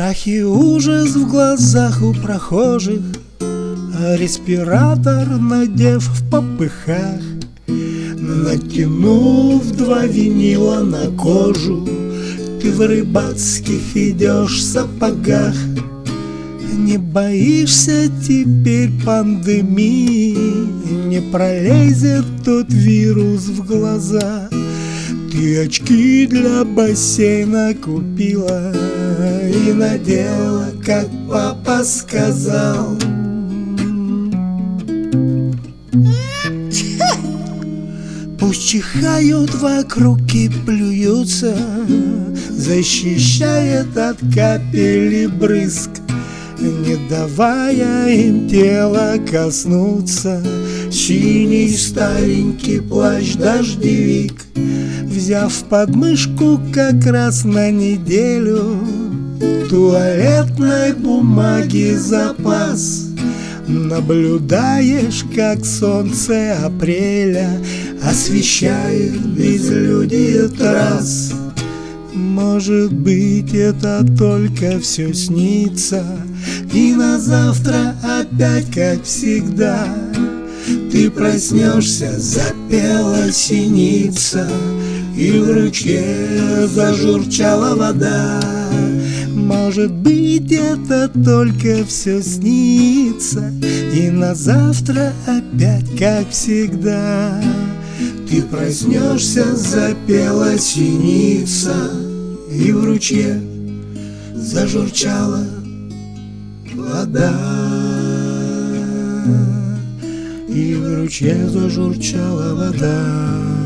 Страх и ужас в глазах у прохожих, а респиратор надев в попыхах. Натянув 2 винила на кожу, ты в рыбацких идешь сапогах. Не боишься теперь пандемии, не пролезет тот вирус в глаза. Ты очки для бассейна купила и надела, как папа сказал. Пусть чихают вокруг и плюются, защищает от капель и брызг, не давая им тела коснуться. Синий старенький плащ-дождевик, взяв в подмышку как раз на неделю туалетной бумаги запас. Наблюдаешь, как солнце апреля освещает безлюдье трасс. Может быть, это только все снится, и на завтра опять, как всегда, ты проснешься, запела синица, и в ручье зажурчала вода. Может быть, это только все снится, и на завтра опять, как всегда, ты проснешься, запела синица, и в ручье зажурчала вода. И в ручье зажурчала вода.